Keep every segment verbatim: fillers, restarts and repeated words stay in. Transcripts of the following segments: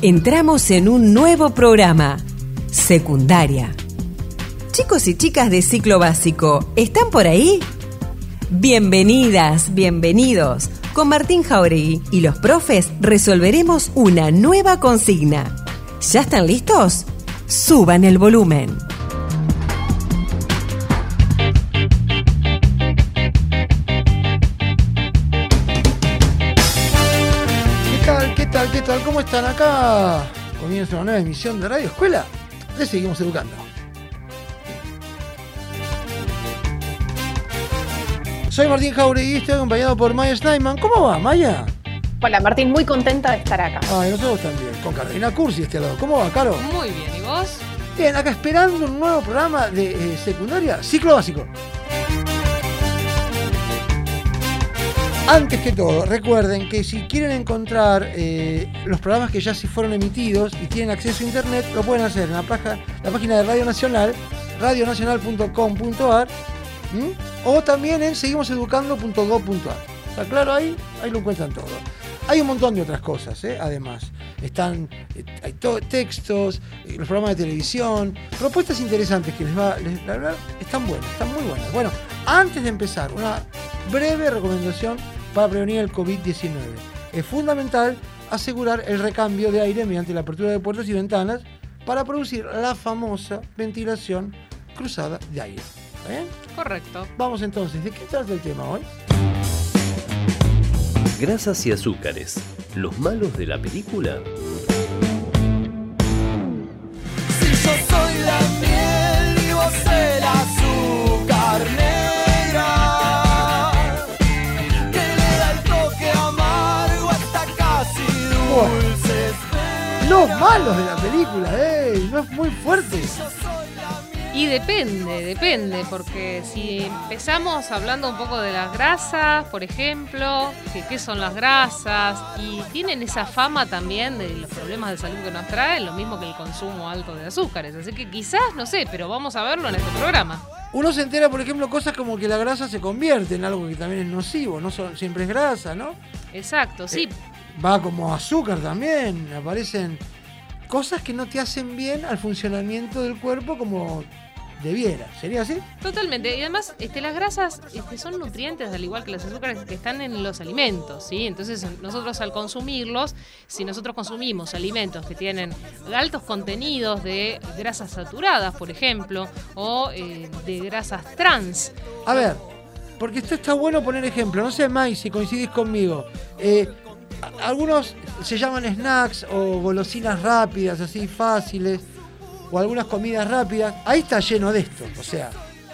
Entramos en un nuevo programa, Secundaria. Chicos y chicas de ciclo básico, ¿están por ahí? Bienvenidas, bienvenidos. Con Martín Jauregui y los profes resolveremos una nueva consigna. ¿Ya están listos? Suban el volumen. ¿Qué tal? ¿Cómo están acá? Comienza una nueva emisión de Radio Escuela. Le seguimos educando. Soy Martín Jauregui y estoy acompañado por Maya Schneidman. ¿Cómo va, Maya? Hola, Martín, muy contenta de estar acá. Ay, nosotros también. Con Carolina Cursi este lado. ¿Cómo va, Caro? Muy bien, ¿y vos? Bien, acá esperando un nuevo programa de eh, secundaria, ciclo básico. Antes que todo, recuerden que si quieren encontrar eh, los programas que ya se fueron emitidos y tienen acceso a internet, lo pueden hacer en la, plaja, la página de Radio Nacional, radio nacional punto com punto a r, ¿m? o también en seguimos educando punto gob punto a r. ¿Está claro ahí? Ahí lo encuentran todo. Hay un montón de otras cosas, ¿eh? Además. Están eh, hay to- textos, eh, los programas de televisión, propuestas interesantes que les va, les, la verdad, están buenas, están muy buenas. Bueno, antes de empezar, una breve recomendación para prevenir el covid diecinueve. Es fundamental asegurar el recambio de aire mediante la apertura de puertas y ventanas para producir la famosa ventilación cruzada de aire. ¿Está bien? Correcto. Vamos entonces, ¿de qué trata el tema hoy? Grasas y azúcares, ¿los malos de la película? Si yo soy la miel y vos el azúcar negra, que le da el toque amargo hasta casi dulces. Los malos de la película, ¡eh! No es muy fuerte. Y depende, depende, porque si empezamos hablando un poco de las grasas, por ejemplo, que qué son las grasas, y tienen esa fama también de los problemas de salud que nos traen, lo mismo que el consumo alto de azúcares. Así que quizás, no sé, pero vamos a verlo en este programa. Uno se entera, por ejemplo, cosas como que la grasa se convierte en algo que también es nocivo, no son, siempre es grasa, ¿no? Exacto, sí. Eh, va como azúcar también, aparecen cosas que no te hacen bien al funcionamiento del cuerpo como debiera. ¿Sería así? Totalmente. Y además, este, las grasas este, son nutrientes, al igual que los azúcares que están en los alimentos, ¿sí? Entonces, nosotros al consumirlos, si nosotros consumimos alimentos que tienen altos contenidos de grasas saturadas, por ejemplo, o eh, de grasas trans. A ver, porque esto está bueno poner ejemplo. No sé, Mai, si coincidís conmigo. Eh, algunos se llaman snacks o golosinas rápidas, así fáciles, o algunas comidas rápidas. Ahí está lleno de esto, o sea.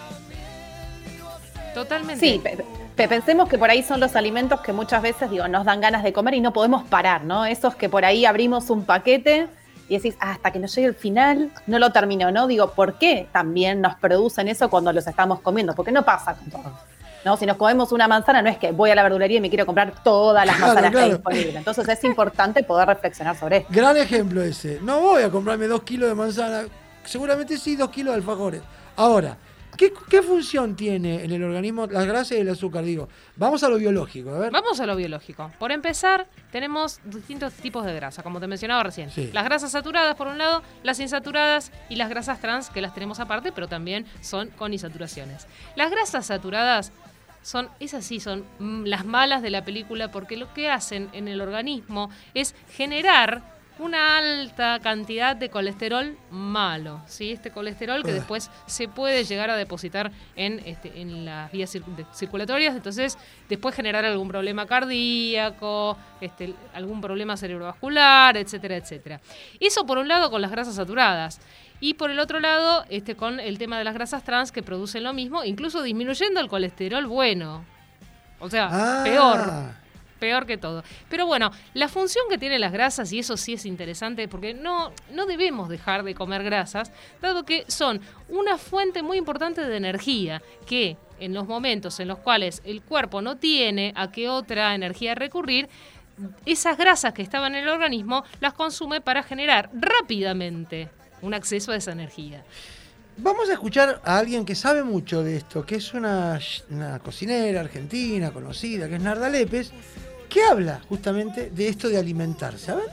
Totalmente. Sí, pe- pe- pensemos que por ahí son los alimentos que muchas veces, digo, nos dan ganas de comer y no podemos parar, ¿no? Esos que por ahí abrimos un paquete y decís, ah, hasta que no llegue el final, no lo termino, ¿no? Digo, ¿por qué también nos producen eso cuando los estamos comiendo? Porque no pasa con todo, ¿no? Si nos comemos una manzana, no es que voy a la verdulería y me quiero comprar todas las Claro, manzanas claro. que hay disponibles. Entonces es importante poder reflexionar sobre esto. Gran ejemplo ese. No voy a comprarme dos kilos de manzana. Seguramente sí, dos kilos de alfajores. Ahora, ¿qué, qué función tiene en el organismo las grasas y el azúcar? Digo, vamos a lo biológico, a ver. Vamos a lo biológico. Por empezar, tenemos distintos tipos de grasa, como te mencionaba recién. Sí. Las grasas saturadas, por un lado, las insaturadas y las grasas trans, que las tenemos aparte, pero también son con insaturaciones. Las grasas saturadas son, esas sí, son mm, las malas de la película, porque lo que hacen en el organismo es generar una alta cantidad de colesterol malo, ¿sí? Este colesterol que después se puede llegar a depositar en, este, en las vías cir- de- circulatorias, entonces después generar algún problema cardíaco, este, algún problema cerebrovascular, etcétera, etcétera. Eso por un lado con las grasas saturadas. Y por el otro lado, este, con el tema de las grasas trans que producen lo mismo, incluso disminuyendo el colesterol bueno. O sea, Ah. peor. Peor que todo. Pero bueno, la función que tienen las grasas, y eso sí es interesante, porque no, no debemos dejar de comer grasas, dado que son una fuente muy importante de energía, que en los momentos en los cuales el cuerpo no tiene a qué otra energía recurrir, esas grasas que estaban en el organismo las consume para generar rápidamente un acceso a esa energía. Vamos a escuchar a alguien que sabe mucho de esto, que es una, una cocinera argentina conocida, que es Narda Lépez, que habla justamente de esto de alimentarse. A ver.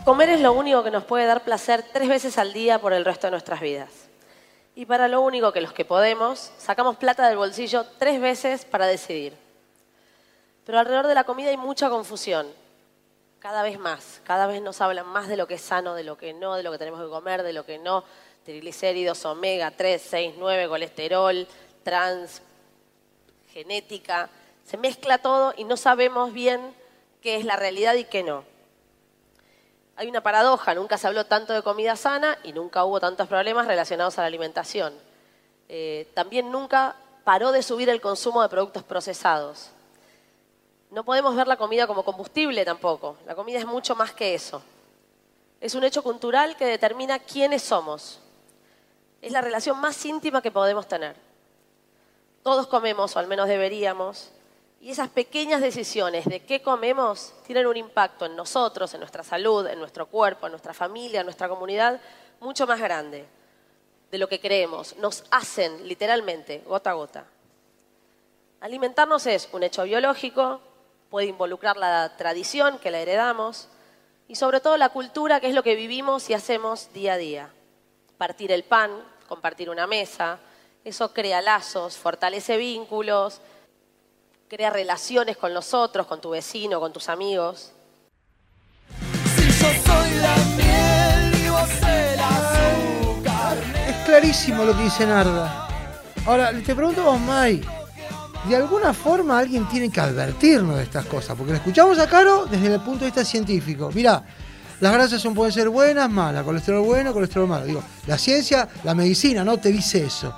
Comer es lo único que nos puede dar placer tres veces al día por el resto de nuestras vidas. Y para lo único que los que podemos, sacamos plata del bolsillo tres veces para decidir. Pero alrededor de la comida hay mucha confusión. Cada vez más. Cada vez nos hablan más de lo que es sano, de lo que no, de lo que tenemos que comer, de lo que no. Triglicéridos, omega tres, seis, nueve, colesterol, trans, genética. Se mezcla todo y no sabemos bien qué es la realidad y qué no. Hay una paradoja, nunca se habló tanto de comida sana y nunca hubo tantos problemas relacionados a la alimentación. Eh, también nunca paró de subir el consumo de productos procesados. No podemos ver la comida como combustible tampoco. La comida es mucho más que eso. Es un hecho cultural que determina quiénes somos. Es la relación más íntima que podemos tener. Todos comemos, o al menos deberíamos, y esas pequeñas decisiones de qué comemos tienen un impacto en nosotros, en nuestra salud, en nuestro cuerpo, en nuestra familia, en nuestra comunidad, mucho más grande de lo que creemos. Nos hacen, literalmente, gota a gota. Alimentarnos es un hecho biológico, puede involucrar la tradición que la heredamos y sobre todo la cultura, que es lo que vivimos y hacemos día a día. Partir el pan, compartir una mesa, eso crea lazos, fortalece vínculos, crea relaciones con los otros, con tu vecino, con tus amigos. Si yo soy la miel y vos el azúcar. Es clarísimo lo que dice Narda. Ahora, te pregunto a vos, May, de alguna forma alguien tiene que advertirnos de estas cosas, porque lo escuchamos a Caro desde el punto de vista científico. Mirá, las grasas son, pueden ser buenas, malas, colesterol bueno, colesterol malo. Digo, la ciencia, la medicina, ¿no? Te dice eso.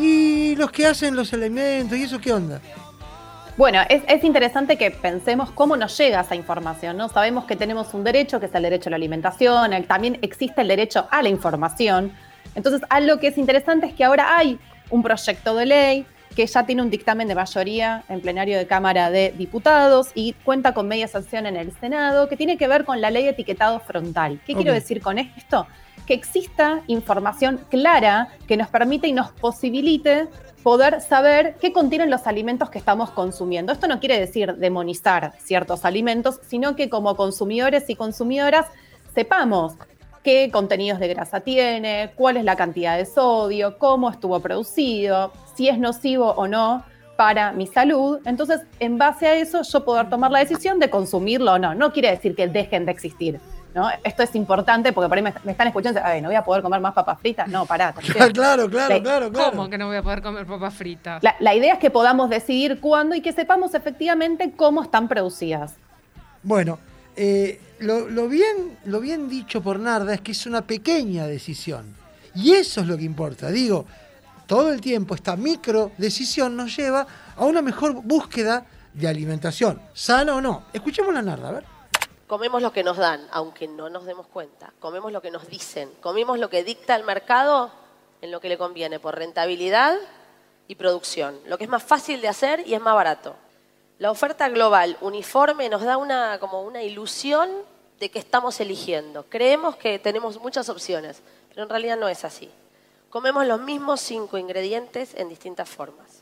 ¿Y los que hacen los alimentos y eso qué onda? Bueno, es, es interesante que pensemos cómo nos llega esa información, ¿no? Sabemos que tenemos un derecho, que es el derecho a la alimentación, el, también existe el derecho a la información. Entonces, algo que es interesante es que ahora hay un proyecto de ley que ya tiene un dictamen de mayoría en plenario de Cámara de Diputados y cuenta con media sanción en el Senado, que tiene que ver con la ley de etiquetado frontal. ¿Qué okay. quiero decir con esto? Que exista información clara que nos permite y nos posibilite poder saber qué contienen los alimentos que estamos consumiendo. Esto no quiere decir demonizar ciertos alimentos, sino que como consumidores y consumidoras sepamos qué contenidos de grasa tiene, cuál es la cantidad de sodio, cómo estuvo producido, si es nocivo o no para mi salud. Entonces, en base a eso, yo poder tomar la decisión de consumirlo o no. No quiere decir que dejen de existir, ¿no? Esto es importante porque por ahí me, me están escuchando y dicen, no voy a poder comer más papas fritas. No, pará. Claro, claro, claro, claro. ¿Cómo que no voy a poder comer papas fritas? La, la idea es que podamos decidir cuándo y que sepamos efectivamente cómo están producidas. Bueno, eh, lo, lo, bien, lo bien dicho por Narda es que es una pequeña decisión. Y eso es lo que importa. Digo, todo el tiempo esta micro decisión nos lleva a una mejor búsqueda de alimentación, sana o no. Escuchemos la Narda, a ver. Comemos lo que nos dan, aunque no nos demos cuenta. Comemos lo que nos dicen. Comemos lo que dicta el mercado en lo que le conviene, por rentabilidad y producción. Lo que es más fácil de hacer y es más barato. La oferta global uniforme nos da una, como una ilusión de que estamos eligiendo. Creemos que tenemos muchas opciones, pero en realidad no es así. Comemos los mismos cinco ingredientes en distintas formas.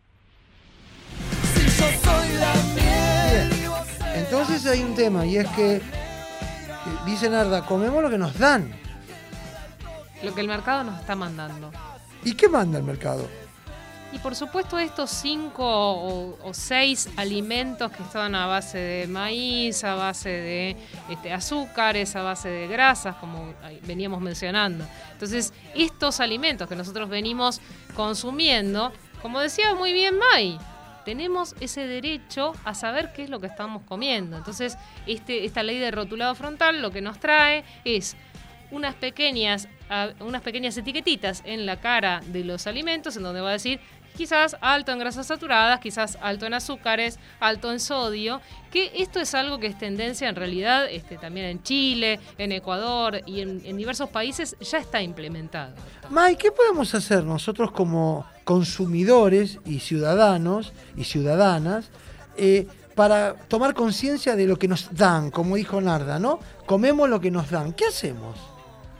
Si yo soy la miel. Bien. Entonces hay un tema y es que, que dice Narda, comemos lo que nos dan. Lo que el mercado nos está mandando. ¿Y qué manda el mercado? Y por supuesto estos cinco o, o seis alimentos que están a base de maíz, a base de este, azúcares, a base de grasas, como veníamos mencionando. Entonces, estos alimentos que nosotros venimos consumiendo, como decía muy bien May, tenemos ese derecho a saber qué es lo que estamos comiendo. Entonces, este, esta ley de rotulado frontal lo que nos trae es unas pequeñas, uh, unas pequeñas etiquetitas en la cara de los alimentos en donde va a decir quizás alto en grasas saturadas, quizás alto en azúcares, alto en sodio, que esto es algo que es tendencia en realidad este, también en Chile, en Ecuador y en, en diversos países ya está implementado. May, ¿qué podemos hacer nosotros como consumidores y ciudadanos y ciudadanas eh, para tomar conciencia de lo que nos dan, como dijo Narda, ¿no? Comemos lo que nos dan. ¿Qué hacemos?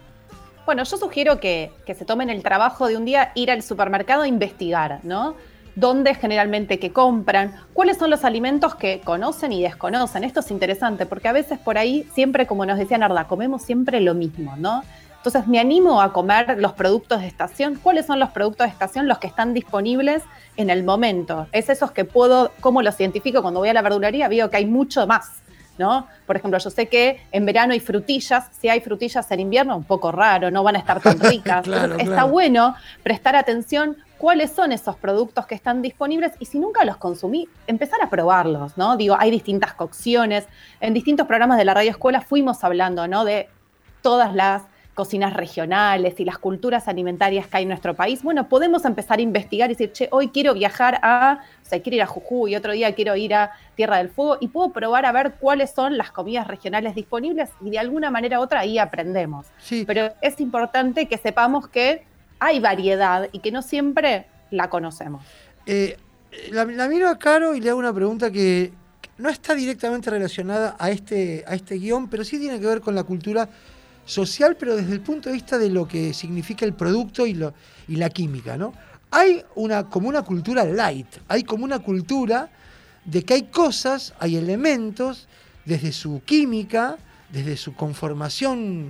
Bueno, yo sugiero que, que se tomen el trabajo de un día ir al supermercado a investigar, ¿no? dónde generalmente que compran, cuáles son los alimentos que conocen y desconocen. Esto es interesante porque a veces por ahí, siempre como nos decía Narda, comemos siempre lo mismo, ¿no? Entonces me animo a comer los productos de estación. ¿Cuáles son los productos de estación? Los que están disponibles en el momento. Es esos que puedo, ¿cómo los identifico? Cuando voy a la verdulería veo que hay mucho más, ¿no? Por ejemplo, yo sé que en verano hay frutillas. Si hay frutillas en invierno, un poco raro, no van a estar tan ricas. Claro, Entonces, claro. está bueno prestar atención cuáles son esos productos que están disponibles y si nunca los consumí, empezar a probarlos, ¿no? Digo, hay distintas cocciones. En distintos programas de la Radio Escuela fuimos hablando, ¿no? De todas las cocinas regionales y las culturas alimentarias que hay en nuestro país. Bueno, podemos empezar a investigar y decir, che, hoy quiero viajar a, o sea, quiero ir a Jujuy, otro día quiero ir a Tierra del Fuego y puedo probar a ver cuáles son las comidas regionales disponibles y de alguna manera u otra ahí aprendemos. Sí. Pero es importante que sepamos que hay variedad y que no siempre la conocemos. Eh, la, la miro a Caro y le hago una pregunta que no está directamente relacionada a este, a este guión, pero sí tiene que ver con la cultura social, pero desde el punto de vista de lo que significa el producto y, lo, y la química, ¿no? Hay una, como una cultura light, hay como una cultura de que hay cosas, hay elementos, desde su química, desde su conformación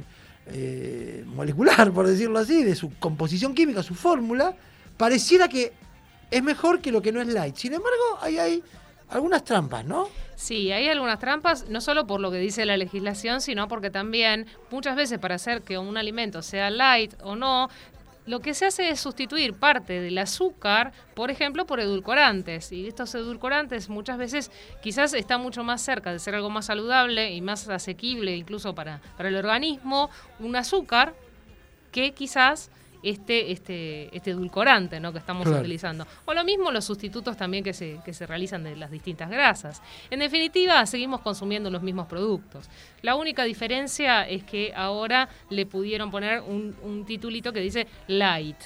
eh, molecular, por decirlo así, de su composición química, su fórmula, pareciera que es mejor que lo que no es light. Sin embargo, ahí hay algunas trampas, ¿no? Sí, hay algunas trampas, no solo por lo que dice la legislación, sino porque también muchas veces para hacer que un alimento sea light o no, lo que se hace es sustituir parte del azúcar, por ejemplo, por edulcorantes. Y estos edulcorantes muchas veces quizás están mucho más cerca de ser algo más saludable y más asequible incluso para, para el organismo, un azúcar que quizás este, este, este edulcorante, ¿no?, que estamos claro. utilizando. O lo mismo los sustitutos también que se, que se realizan de las distintas grasas. En definitiva, seguimos consumiendo los mismos productos. La única diferencia es que ahora le pudieron poner un, un titulito que dice light.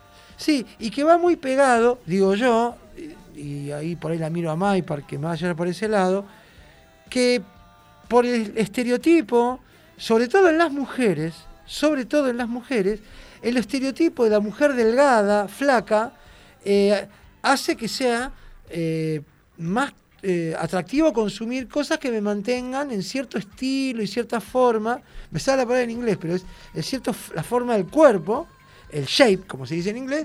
Sí, y que va muy pegado, digo yo, y, y ahí por ahí la miro a May para que me vaya por ese lado, que por el estereotipo, sobre todo en las mujeres, sobre todo en las mujeres, el estereotipo de la mujer delgada, flaca, eh, hace que sea eh, más eh, atractivo consumir cosas que me mantengan en cierto estilo y cierta forma. Me sale la palabra en inglés, pero es, es cierto la forma del cuerpo, el shape, como se dice en inglés,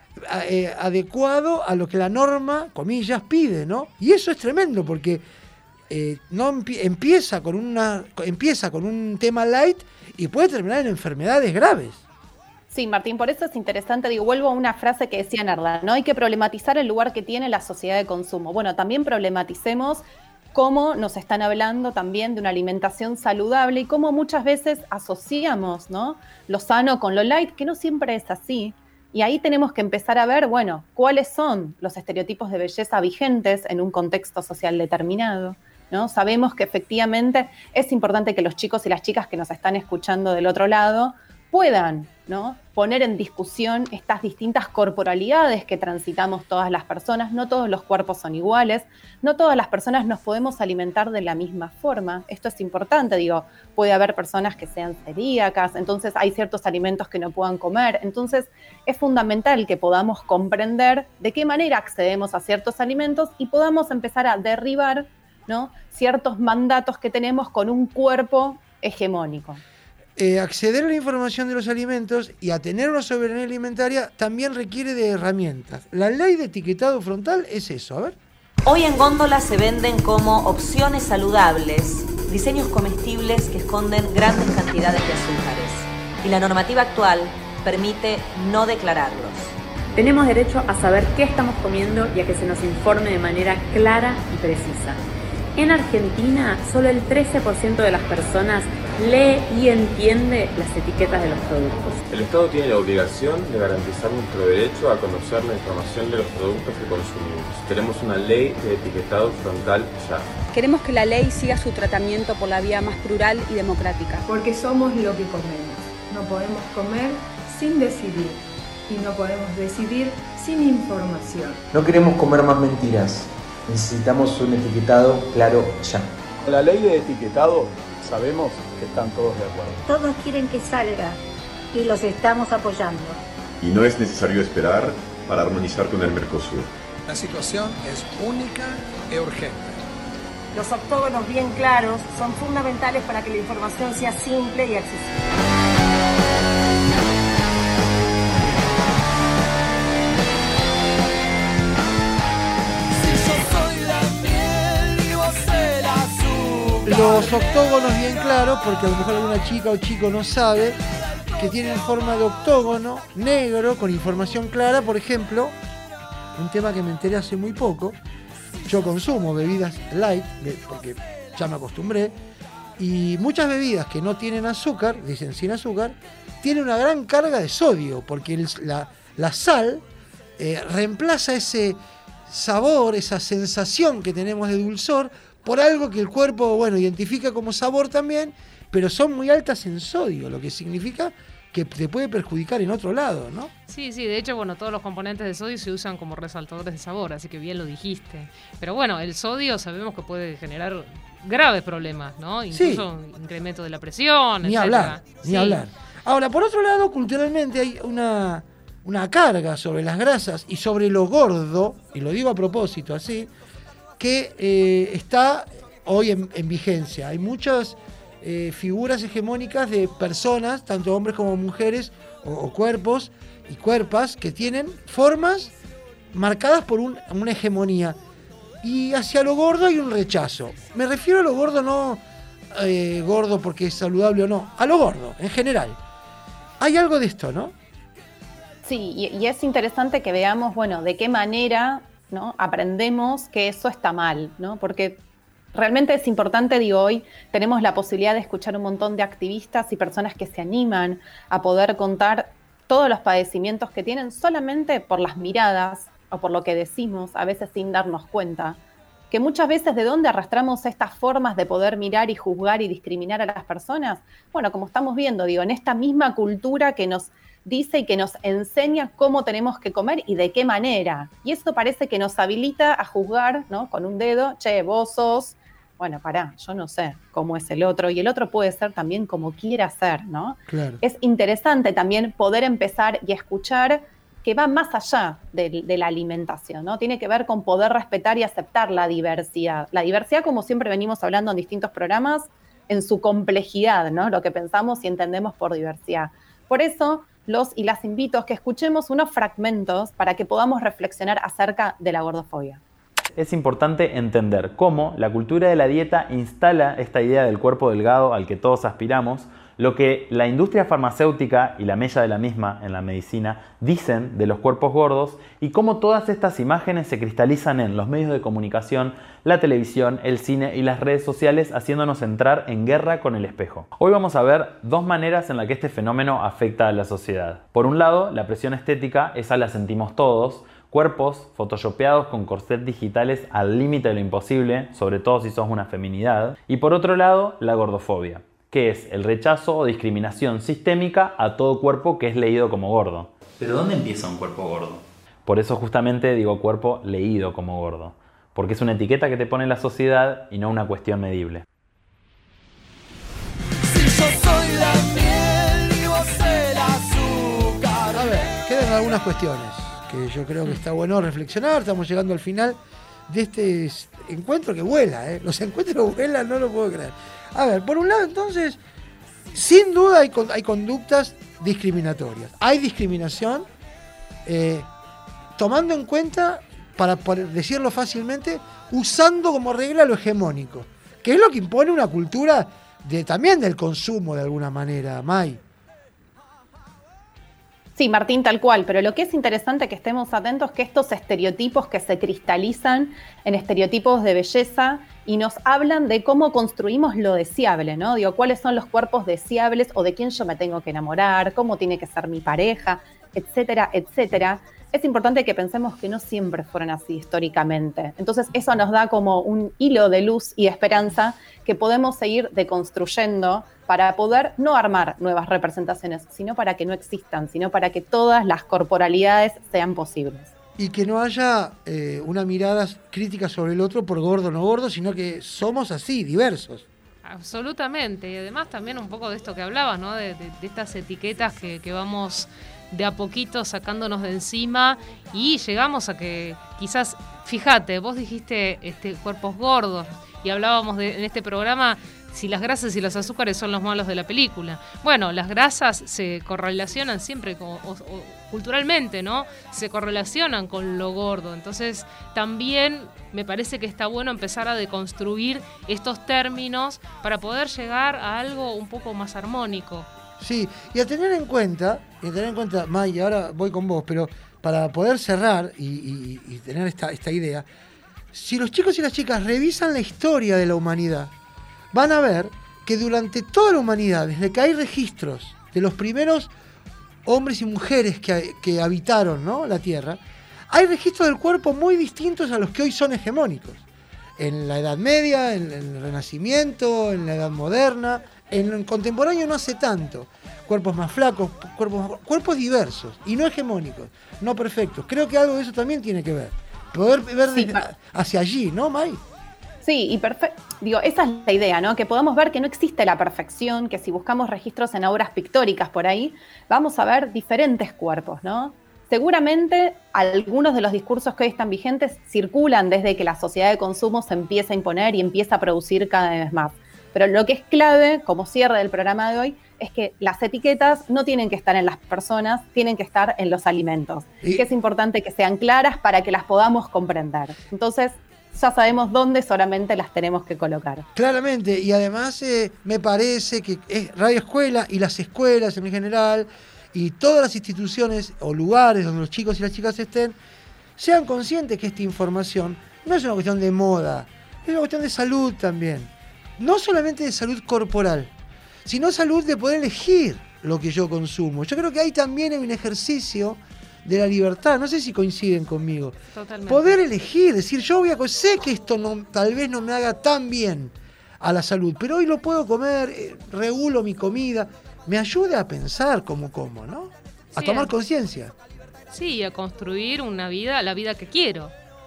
eh, adecuado a lo que la norma, comillas, pide, ¿no? Y eso es tremendo porque eh, no empie- empieza con una empieza con un tema light y puede terminar en enfermedades graves. Sí, Martín, por eso es interesante, digo, vuelvo a una frase que decía Narda, no hay que problematizar el lugar que tiene la sociedad de consumo. Bueno, también problematicemos cómo nos están hablando también de una alimentación saludable y cómo muchas veces asociamos, ¿no?, lo sano con lo light, que no siempre es así. Y ahí tenemos que empezar a ver, bueno, cuáles son los estereotipos de belleza vigentes en un contexto social determinado, ¿no? Sabemos que efectivamente es importante que los chicos y las chicas que nos están escuchando del otro lado puedan, ¿no?, poner en discusión estas distintas corporalidades que transitamos todas las personas. No todos los cuerpos son iguales, no todas las personas nos podemos alimentar de la misma forma. Esto es importante, digo, puede haber personas que sean celíacas, entonces hay ciertos alimentos que no puedan comer. Entonces es fundamental que podamos comprender de qué manera accedemos a ciertos alimentos y podamos empezar a derribar, ¿no?, ciertos mandatos que tenemos con un cuerpo hegemónico. Eh, acceder a la información de los alimentos y a tener una soberanía alimentaria también requiere de herramientas. La ley de etiquetado frontal es eso, a ver. Hoy en Góndola se venden como opciones saludables diseños comestibles que esconden grandes cantidades de azúcares. Y la normativa actual permite no declararlos. Tenemos derecho a saber qué estamos comiendo y a que se nos informe de manera clara y precisa. En Argentina, solo el trece por ciento de las personas lee y entiende las etiquetas de los productos. El Estado tiene la obligación de garantizar nuestro derecho a conocer la información de los productos que consumimos. Queremos una ley de etiquetado frontal ya. Queremos que la ley siga su tratamiento por la vía más plural y democrática. Porque somos lo que comemos. No podemos comer sin decidir. Y no podemos decidir sin información. No queremos comer más mentiras. Necesitamos un etiquetado claro ya. Con la ley de etiquetado sabemos que están todos de acuerdo. Todos quieren que salga y los estamos apoyando. Y no es necesario esperar para armonizar con el Mercosur. La situación es única e urgente. Los octógonos bien claros son fundamentales para que la información sea simple y accesible. Los octógonos bien claros, porque a lo mejor alguna chica o chico no sabe, que tienen forma de octógono negro con información clara. Por ejemplo, un tema que me enteré hace muy poco, yo consumo bebidas light, porque ya me acostumbré, y muchas bebidas que no tienen azúcar, dicen sin azúcar, tienen una gran carga de sodio, porque el, la, la sal eh, reemplaza ese sabor, esa sensación que tenemos de dulzor, por algo que el cuerpo, bueno, identifica como sabor también, pero son muy altas en sodio, lo que significa que te puede perjudicar en otro lado, ¿no? Sí, sí, de hecho, bueno, todos los componentes de sodio se usan como resaltadores de sabor, así que bien lo dijiste. Pero bueno, el sodio sabemos que puede generar graves problemas, ¿no? Incluso sí. incremento de la presión, Ni etcétera. hablar, ni sí. hablar. Ahora, por otro lado, culturalmente hay una, una carga sobre las grasas y sobre lo gordo, y lo digo a propósito así, que eh, está hoy en, en vigencia. Hay muchas eh, figuras hegemónicas de personas, tanto hombres como mujeres, o, o cuerpos y cuerpas, que tienen formas marcadas por un, una hegemonía. Y hacia lo gordo hay un rechazo. Me refiero a lo gordo no eh, gordo porque es saludable o no, a lo gordo, en general. Hay algo de esto, ¿no? Sí, y, y es interesante que veamos, bueno, de qué manera, ¿no?, aprendemos que eso está mal, ¿no? Porque realmente es importante, digo, hoy tenemos la posibilidad de escuchar un montón de activistas y personas que se animan a poder contar todos los padecimientos que tienen solamente por las miradas o por lo que decimos, a veces sin darnos cuenta, que muchas veces de dónde arrastramos estas formas de poder mirar y juzgar y discriminar a las personas. Bueno, como estamos viendo, digo, en esta misma cultura que nos dice y que nos enseña cómo tenemos que comer y de qué manera. Y eso parece que nos habilita a juzgar, ¿no?, con un dedo, che, vos sos, bueno, pará, yo no sé cómo es el otro, y el otro puede ser también como quiera ser, ¿no? Claro. Es interesante también poder empezar y escuchar que va más allá de, de la alimentación, ¿no? Tiene que ver con poder respetar y aceptar la diversidad. La diversidad, como siempre venimos hablando en distintos programas, en su complejidad, ¿no? Lo que pensamos y entendemos por diversidad. Por eso, los y las invito a que escuchemos unos fragmentos para que podamos reflexionar acerca de la gordofobia. Es importante entender cómo la cultura de la dieta instala esta idea del cuerpo delgado al que todos aspiramos, lo que la industria farmacéutica y la mella de la misma en la medicina dicen de los cuerpos gordos y cómo todas estas imágenes se cristalizan en los medios de comunicación, la televisión, el cine y las redes sociales, haciéndonos entrar en guerra con el espejo. Hoy vamos a ver dos maneras en las que este fenómeno afecta a la sociedad. Por un lado, la presión estética, esa la sentimos todos, cuerpos photoshopeados con corsets digitales al límite de lo imposible, sobre todo si sos una feminidad. Y por otro lado, la gordofobia, que es el rechazo o discriminación sistémica a todo cuerpo que es leído como gordo. ¿Pero dónde empieza un cuerpo gordo? Por eso justamente digo cuerpo leído como gordo, porque es una etiqueta que te pone la sociedad y no una cuestión medible. Si yo soy la miel y vos el azúcar. A ver, quedan algunas cuestiones que yo creo que está bueno reflexionar. Estamos llegando al final de este encuentro que vuela, ¿eh? Los encuentros vuelan, no lo puedo creer. A ver, por un lado, entonces, sin duda hay, hay conductas discriminatorias. Hay discriminación, eh, tomando en cuenta, para poder decirlo fácilmente, usando como regla lo hegemónico, que es lo que impone una cultura de, también del consumo de alguna manera, May. Sí, Martín, tal cual, pero lo que es interesante que estemos atentos es que estos estereotipos que se cristalizan en estereotipos de belleza y nos hablan de cómo construimos lo deseable, ¿no? Digo, cuáles son los cuerpos deseables o de quién yo me tengo que enamorar, cómo tiene que ser mi pareja, etcétera, etcétera. Es importante que pensemos que no siempre fueron así históricamente. Entonces eso nos da como un hilo de luz y esperanza que podemos seguir deconstruyendo para poder no armar nuevas representaciones, sino para que no existan, sino para que todas las corporalidades sean posibles. Y que no haya eh, una mirada crítica sobre el otro por gordo o no gordo, sino que somos así, diversos. Absolutamente, y además también un poco de esto que hablabas, ¿no? De, de, de estas etiquetas que, que vamos de a poquito sacándonos de encima y llegamos a que quizás, fíjate, vos dijiste este, cuerpos gordos y hablábamos de, en este programa si las grasas y los azúcares son los malos de la película. Bueno, las grasas se correlacionan siempre con, o, o, culturalmente, ¿no? Se correlacionan con lo gordo. Entonces, también me parece que está bueno empezar a deconstruir estos términos para poder llegar a algo un poco más armónico. Sí, y a tener en cuenta, y a tener en cuenta, May, ahora voy con vos, pero para poder cerrar y, y, y tener esta, esta idea, si los chicos y las chicas revisan la historia de la humanidad, van a ver que durante toda la humanidad, desde que hay registros de los primeros hombres y mujeres que, que habitaron, ¿no?, la Tierra, hay registros del cuerpo muy distintos a los que hoy son hegemónicos. En la Edad Media, en, en el Renacimiento, en la Edad Moderna, en el contemporáneo no hace tanto. Cuerpos más flacos, cuerpos, más, cuerpos diversos y no hegemónicos, no perfectos. Creo que algo de eso también tiene que ver. Poder ver sí, desde, hacia allí, ¿no, May? Sí, y perfecto. Digo, esa es la idea, ¿no? Que podamos ver que no existe la perfección, que si buscamos registros en obras pictóricas por ahí, vamos a ver diferentes cuerpos, ¿no? Seguramente algunos de los discursos que hoy están vigentes circulan desde que la sociedad de consumo se empieza a imponer y empieza a producir cada vez más. Pero lo que es clave, como cierre del programa de hoy, es que las etiquetas no tienen que estar en las personas, tienen que estar en los alimentos. Y que es importante que sean claras para que las podamos comprender. Entonces, ya sabemos dónde solamente las tenemos que colocar. Claramente, y además eh, me parece que es Radio Escuela y las escuelas en general y todas las instituciones o lugares donde los chicos y las chicas estén, sean conscientes que esta información no es una cuestión de moda, es una cuestión de salud también. No solamente de salud corporal, sino salud de poder elegir lo que yo consumo. Yo creo que ahí también hay un ejercicio de la libertad, no sé si coinciden conmigo. Totalmente. Poder elegir, decir, yo voy a sé que esto no, tal vez no me haga tan bien a la salud, pero hoy lo puedo comer, eh, regulo mi comida, me ayuda a pensar cómo como, ¿no? A sí, tomar conciencia. Sí, a construir una vida, la vida que quiero.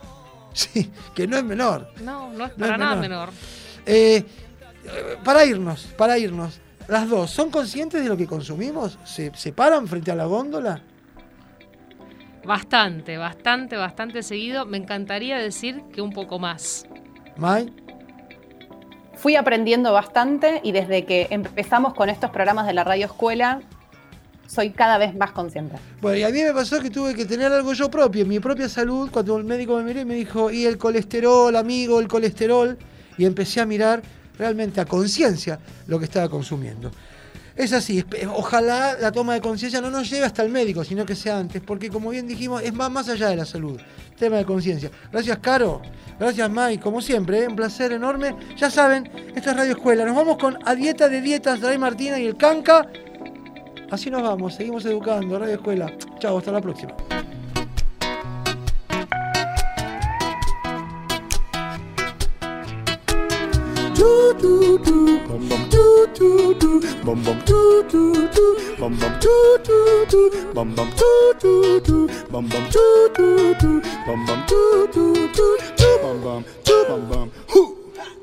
Sí, que no es menor. No, no es No para es nada menor. menor. Eh, para irnos, para irnos, las dos, ¿son conscientes de lo que consumimos? ¿Se, se paran frente a la góndola? Bastante, bastante, bastante seguido. Me encantaría decir que un poco más. May. Fui aprendiendo bastante y desde que empezamos con estos programas de la Radio Escuela, soy cada vez más consciente. Bueno, y a mí me pasó que tuve que tener algo yo propio, mi propia salud, cuando el médico me miró y me dijo, y el colesterol, amigo, el colesterol, y empecé a mirar realmente a conciencia lo que estaba consumiendo. Es así, ojalá la toma de conciencia no nos lleve hasta el médico, sino que sea antes, porque como bien dijimos, es más, más allá de la salud, tema de conciencia. Gracias, Caro, gracias, May, como siempre, ¿eh? Un placer enorme. Ya saben, esta es Radio Escuela, nos vamos con A Dieta de Dietas, Dray Martina y el Canca. Así nos vamos, seguimos educando, Radio Escuela. Chao, hasta la próxima. Do do do, bum bum do do do, bum bum do do do, bum bum do do do, bum bum do do do, bum bum do do do, bum bum do do do, do bum bum, do bum bum, hu.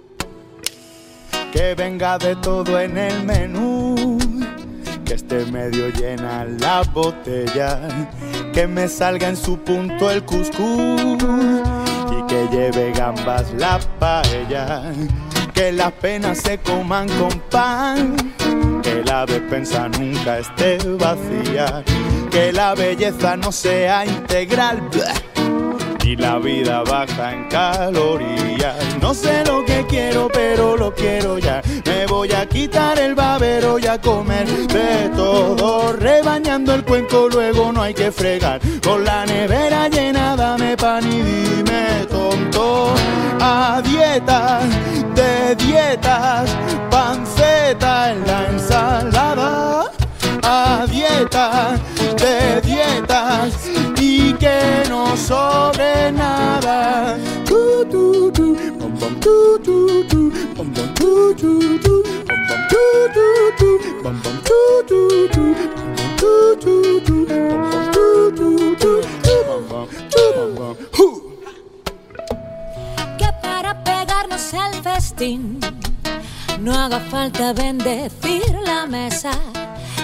Que venga de todo en el menú, que esté medio llena la botella, que me salga en su punto el cuscús y que lleve gambas la paella. Que las penas se coman con pan, que la despensa nunca esté vacía, que la belleza no sea integral, y la vida baja en calorías. No sé lo que quiero, pero lo quiero ya. Me voy a quitar el babero y a comer de todo, rebañando el cuenco, luego no hay que fregar. Con la nevera llena, dame pan y dime tonto. A dieta de dietas, panceta en la ensalada. A dieta de dietas y que no sobre nada. Tu, tu, tu, bum, bum, tu, tu, tu, bum, bum, tu, tu, tu, bum, bum, tu, tu, tu, bum, bum, tu, tu, tu, bum, tu, tu, tu, bum, bum, tu, tu, tu, tu, bum, bum, tu, bum, bum, hu. Que para pegarnos el festín no haga falta bendecir la mesa,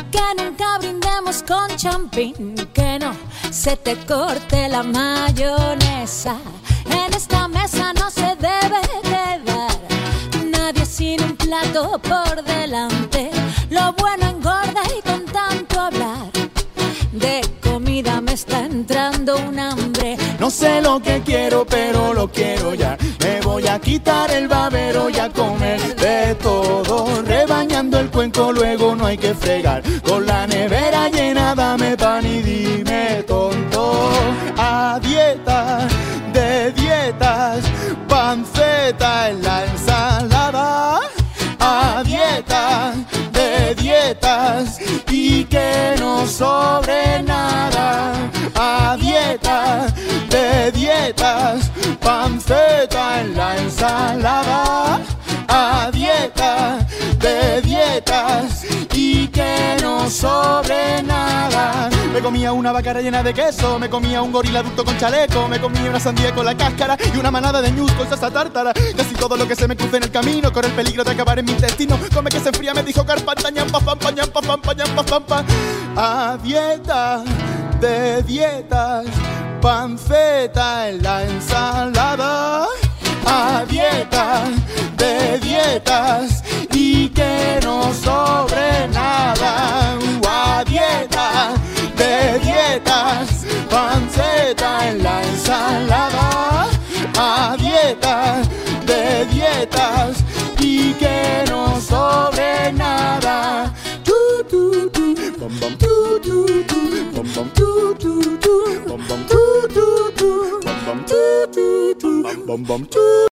que nunca brindemos con champín, que no se te corte la mayonesa. En esta mesa no se debe quedar nadie sin un plato por delante. Lo bueno engorda y con tanto hablar de comida me está entrando un hambre. No sé lo que quiero, pero lo quiero ya. Me voy a quitar el babero y a comer de todo. Rebañando el cuenco, luego no hay que fregar. Con la nevera llena, dame pan y dime tonto. A dieta, de dietas, panceta en la ensalada. A dieta, de dietas, y que no sobre nada. A dieta, de dietas, panceta en la ensalada. A dieta, de dietas, y que no sobre nada. Me comía una vaca llena de queso, me comía un gorila adulto con chaleco, me comía una sandía con la cáscara y una manada de ñus con salsa tártara. Casi todo lo que se me cruce en el camino corre el peligro de acabar en mi intestino. Come que se enfría, me dijo Carpanta, ñampa, pampa, ñampa, pampa, ñampa, pampa. A dieta, de dietas, panceta en la ensalada. A dieta, de dietas, y que no sobre nada. A dieta, de dietas, panceta en la ensalada. A dieta, de dietas, y que no sobre nada. Tu, tu, tu, bom, bom, tu, tu, tu, bom, bom, tu, tu, tu, bom, bom, tu, tu, tu, bom, bom, tu, tu, tu, bom, bom, tu.